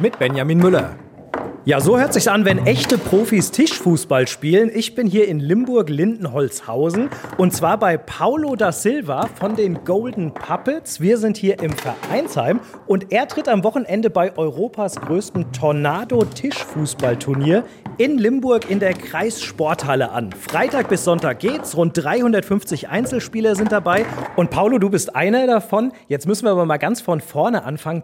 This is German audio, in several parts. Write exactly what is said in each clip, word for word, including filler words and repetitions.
mit Benjamin Müller. Ja, so hört sich's an, wenn echte Profis Tischfußball spielen. Ich bin hier in Limburg-Lindenholzhausen und zwar bei Paulo da Silva von den Golden Puppets. Wir sind hier im Vereinsheim und er tritt am Wochenende bei Europas größtem Tornado-Tischfußballturnier in Limburg in der Kreissporthalle an. Freitag bis Sonntag geht's, rund dreihundertfünfzig Einzelspieler sind dabei. Und Paulo, du bist einer davon. Jetzt müssen wir aber mal ganz von vorne anfangen.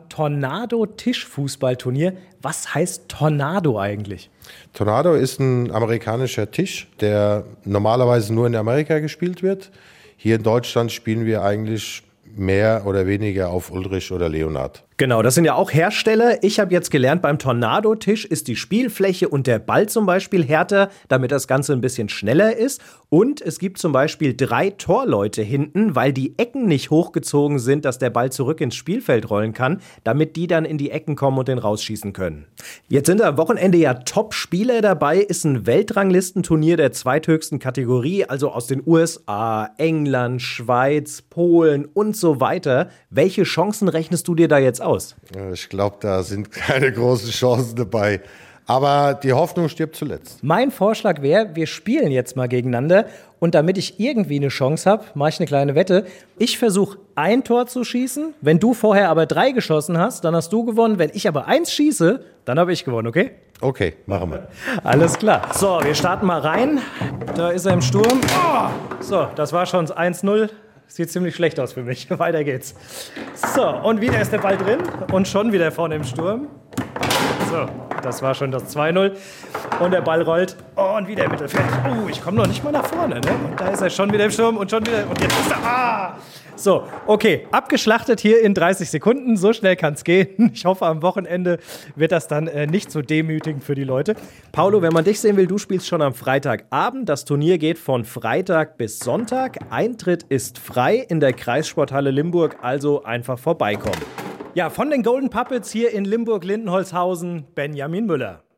Tornado-Tischfußballturnier. Was heißt Tornado eigentlich? Tornado ist ein amerikanischer Tisch, der normalerweise nur in Amerika gespielt wird. Hier in Deutschland spielen wir eigentlich mehr oder weniger auf Ulrich oder Leonhard. Genau, das sind ja auch Hersteller. Ich habe jetzt gelernt, beim Tornado-Tisch ist die Spielfläche und der Ball zum Beispiel härter, damit das Ganze ein bisschen schneller ist. Und es gibt zum Beispiel drei Torleute hinten, weil die Ecken nicht hochgezogen sind, dass der Ball zurück ins Spielfeld rollen kann, damit die dann in die Ecken kommen und den rausschießen können. Jetzt sind am Wochenende ja Top-Spieler dabei, ist ein Weltranglistenturnier der zweithöchsten Kategorie, also aus den U S A, England, Schweiz, Polen und so weiter. Welche Chancen rechnest du dir da jetzt aus? Ich glaube, da sind keine großen Chancen dabei. Aber die Hoffnung stirbt zuletzt. Mein Vorschlag wäre, wir spielen jetzt mal gegeneinander. Und damit ich irgendwie eine Chance habe, mache ich eine kleine Wette. Ich versuche ein Tor zu schießen. Wenn du vorher aber drei geschossen hast, dann hast du gewonnen. Wenn ich aber eins schieße, dann habe ich gewonnen, okay? Okay, machen wir. Alles klar. So, wir starten mal rein. Da ist er im Sturm. Oh, so, das war schon eins null. Sieht ziemlich schlecht aus für mich. Weiter geht's. So, und wieder ist der Ball drin und schon wieder vorne im Sturm. So, das war schon das zwei null. Und der Ball rollt und wieder im Mittelfeld. Oh, ich komme noch nicht mal nach vorne, ne? Und da ist er schon wieder im Sturm und schon wieder. Und jetzt ist er. Ah! So, okay, abgeschlachtet hier in dreißig Sekunden. So schnell kann es gehen. Ich hoffe, am Wochenende wird das dann äh, nicht so demütigend für die Leute. Paulo, wenn man dich sehen will, du spielst schon am Freitagabend. Das Turnier geht von Freitag bis Sonntag. Eintritt ist frei in der Kreissporthalle Limburg, also einfach vorbeikommen. Ja, von den Golden Puppets hier in Limburg-Lindenholzhausen, Benjamin Müller.